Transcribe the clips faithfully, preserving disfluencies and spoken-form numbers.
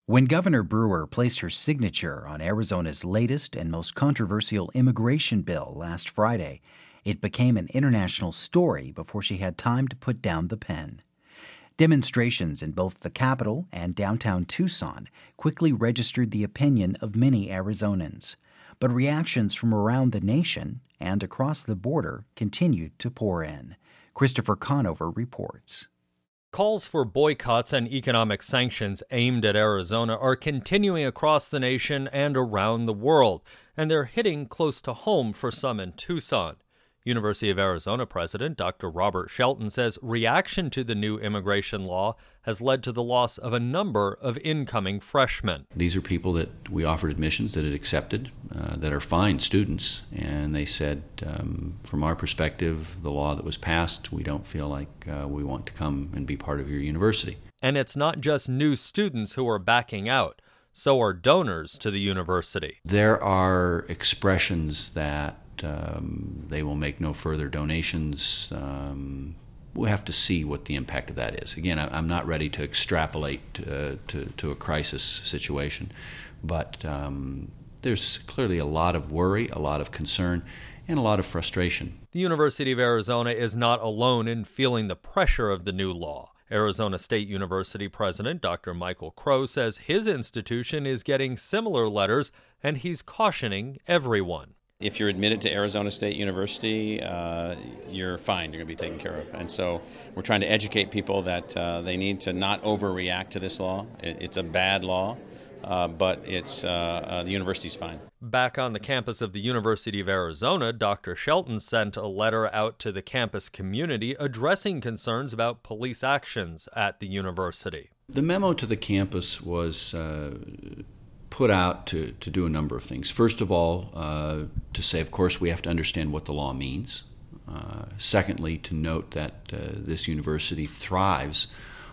When Governor Brewer placed her signature on Arizona's latest and most controversial immigration bill last Friday, it became an international story before she had time to put down the pen. Demonstrations in both the capital and downtown Tucson quickly registered the opinion of many Arizonans, but reactions from around the nation and across the border continued to pour in. Christopher Conover reports. Calls for boycotts and economic sanctions aimed at Arizona are continuing across the nation and around the world, and they're hitting close to home for some in Tucson. University of Arizona President Doctor Robert Shelton says reaction to the new immigration law has led to the loss of a number of incoming freshmen. These are people that we offered admissions that had accepted, uh, that are fine students, and they said, um, from our perspective, the law that was passed, we don't feel like uh, we want to come and be part of your university. And it's not just new students who are backing out. So are donors to the university. There are expressions that um, they will make no further donations. Um, we'll have to see what the impact of that is. Again, I'm not ready to extrapolate uh, to, to a crisis situation, but um, there's clearly a lot of worry, a lot of concern, and a lot of frustration. The University of Arizona is not alone in feeling the pressure of the new law. Arizona State University President Doctor Michael Crow says his institution is getting similar letters, and he's cautioning everyone. If you're admitted to Arizona State University, uh, you're fine. You're going to be taken care of. And so we're trying to educate people that uh, they need to not overreact to this law. It's a bad law, uh, but it's uh, uh, the university's fine. Back on the campus of the University of Arizona, Doctor Shelton sent a letter out to the campus community addressing concerns about police actions at the university. The memo to the campus was uh, put out to, to do a number of things. First of all, uh, to say, of course, we have to understand what the law means. Uh, secondly, to note that uh, this university thrives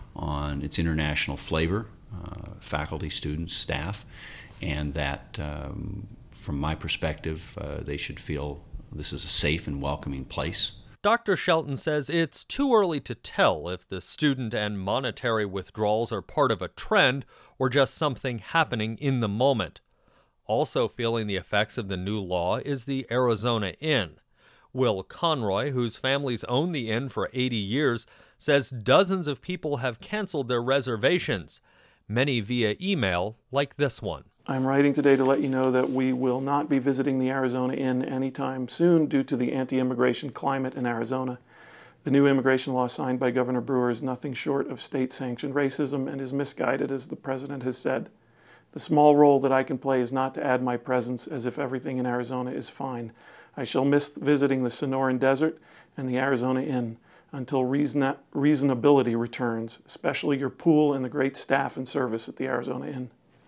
on its international flavor, uh, faculty, students, staff, and that um, from my perspective, uh, they should feel this is a safe and welcoming place. Doctor Shelton says it's too early to tell if the student and monetary withdrawals are part of a trend or just something happening in the moment. Also feeling the effects of the new law is the Arizona Inn. Will Conroy, whose families own the inn for eighty years, says dozens of people have canceled their reservations, many via email like this one. I'm writing today to let you know that we will not be visiting the Arizona Inn anytime soon due to the anti-immigration climate in Arizona. The new immigration law signed by Governor Brewer is nothing short of state-sanctioned racism and is misguided, as the president has said. The small role that I can play is not to add my presence as if everything in Arizona is fine. I shall miss visiting the Sonoran Desert and the Arizona Inn until reason- reasonability returns, especially your pool and the great staff and service at the Arizona Inn.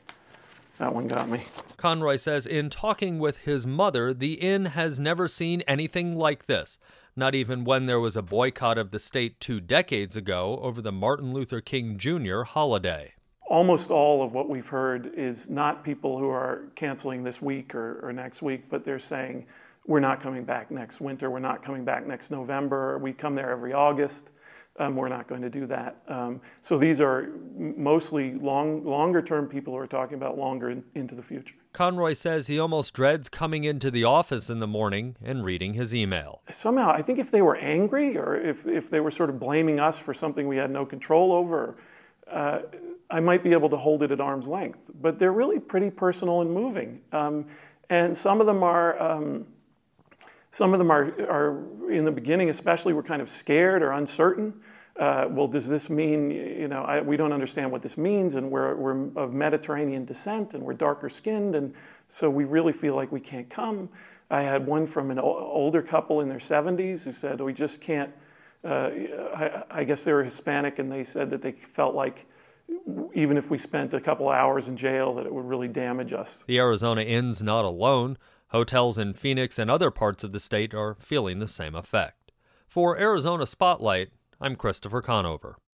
That one got me. Conroy says in talking with his mother, the inn has never seen anything like this, not even when there was a boycott of the state two decades ago over the Martin Luther King Junior holiday. Almost all of what we've heard is not people who are canceling this week or, or next week, but they're saying, we're not coming back next winter, we're not coming back next November, we come there every August. Um, we're not going to do that. Um, so these are mostly long, longer-term people who are talking about longer in, into the future. Conroy says he almost dreads coming into the office in the morning and reading his email. Somehow, I think if they were angry or if, if they were sort of blaming us for something we had no control over, uh, I might be able to hold it at arm's length. But they're really pretty personal and moving. Um, and some of them are... Um, Some of them are, are, in the beginning especially, were kind of scared or uncertain. Uh, well, does this mean, you know, I, we don't understand what this means, and we're, we're of Mediterranean descent, and we're darker skinned, and so we really feel like we can't come. I had one from an o- older couple in their seventies who said, we just can't, uh, I, I guess they were Hispanic, and they said that they felt like even if we spent a couple hours in jail, that it would really damage us. The Arizona Inn's not alone. Hotels in Phoenix and other parts of the state are feeling the same effect. For Arizona Spotlight, I'm Christopher Conover.